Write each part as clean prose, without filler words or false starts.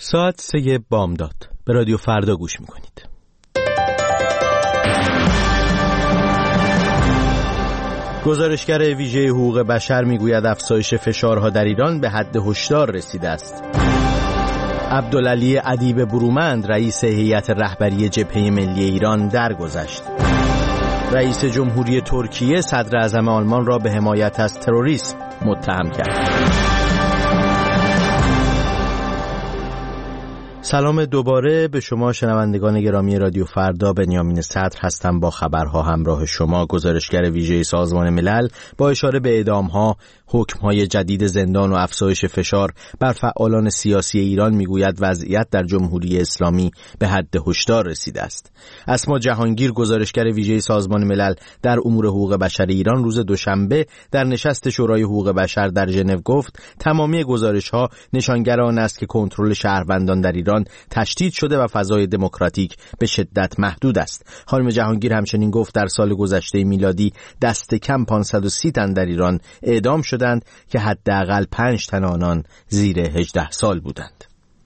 ساعت 3 بامداد به رادیو فردا گوش میکنید. گزارشگر ویژه حقوق بشر میگوید افزایش فشارها در ایران به حد هشدار رسیده است. عبدالعلی ادیب برومند رئیس هیئت رهبری جبهه ملی ایران درگذشت. رئیس جمهوری ترکیه صدر اعظم آلمان را به حمایت از تروریسم متهم کرد. سلام دوباره به شما شنوندگان گرامی رادیو فردا. بنیامین صدر هستم با خبرها همراه شما. گزارشگر ویژه سازمان ملل با اشاره به اعدام‌ها، حکم‌های جدید زندان و افزایش فشار بر فعالان سیاسی ایران میگوید وضعیت در جمهوری اسلامی به حد هشدار رسیده است. اسما جهانگیر گزارشگر ویژه سازمان ملل در امور حقوق بشر ایران روز دوشنبه در نشست شورای حقوق بشر در ژنو گفت تمامی گزارش‌ها نشانگر آن است که کنترل شهروندان در ایران تشدید شده و فضای دموکراتیک به شدت محدود است. خانم جهانگیر همچنین گفت در سال گذشته میلادی دست کم 530 تن در ایران اعدام شدند که حداقل 5 تن آنان زیر 18 سال بودند.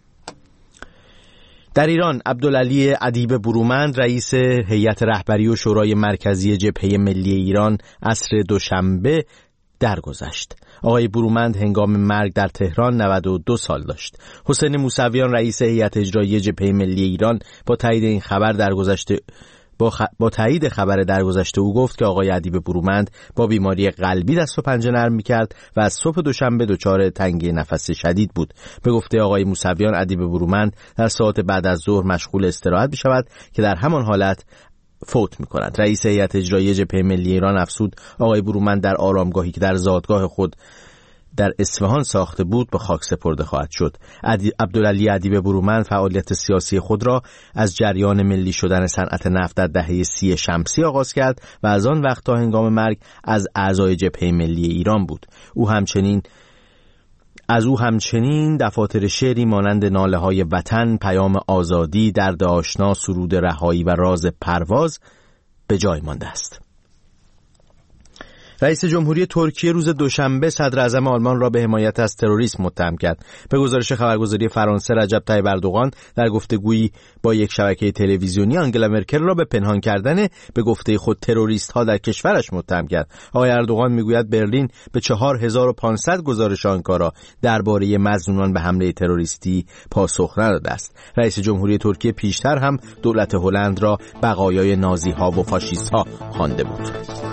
در ایران عبدالعلی ادیب برومند رئیس هیئت رهبری و شورای مرکزی جبهه ملی ایران عصر دوشنبه درگذشت. آقای برومند هنگام مرگ در تهران 92 سال داشت. حسین موسویان رئیس هیئت اجرایی جبهه ملی ایران با تایید خبر درگذشته او گفت که آقای ادیب برومند با بیماری قلبی دست و پنجه نرم می‌کرد و از صبح دوشنبه دچار تنگی نفس شدید بود. به گفته آقای موسویان ادیب برومند در ساعات بعد از ظهر مشغول استراحت می‌شود که در همان حالت فوت می‌کند. رئیس هیئت اجرایی جبهه ملی ایران افزود آقای برومند در آرامگاهی که در زادگاه خود در اصفهان ساخته بود به خاک سپرده خواهد شد. عبدالعلی ادیب برومند فعالیت سیاسی خود را از جریان ملی شدن صنعت نفت در دهه 30 شمسی آغاز کرد و از آن وقت تا هنگام مرگ از اعضای جبهه ملی ایران بود. از او همچنین دفاتر شعری مانند ناله های وطن، پیام آزادی، درد آشنا، سرود رهایی و راز پرواز به جای مانده است. رئیس جمهوری ترکیه روز دوشنبه صدر اعظم آلمان را به حمایت از تروریسم متهم کرد. به گزارش خبرگزاری فرانسه رجب طیب اردوغان در گفتگویی با یک شبکه تلویزیونی آنگلا مرکل را به پنهان کردن به گفته خود تروریست‌ها در کشورش متهم کرد. آقای اردوغان میگوید برلین به 4500 گزارش آنکارا درباره مظنونان به حمله تروریستی پاسخ نداده است. رئیس جمهوری ترکیه پیشتر هم دولت هلند را بقایای نازی‌ها و فاشیست‌ها خوانده بود.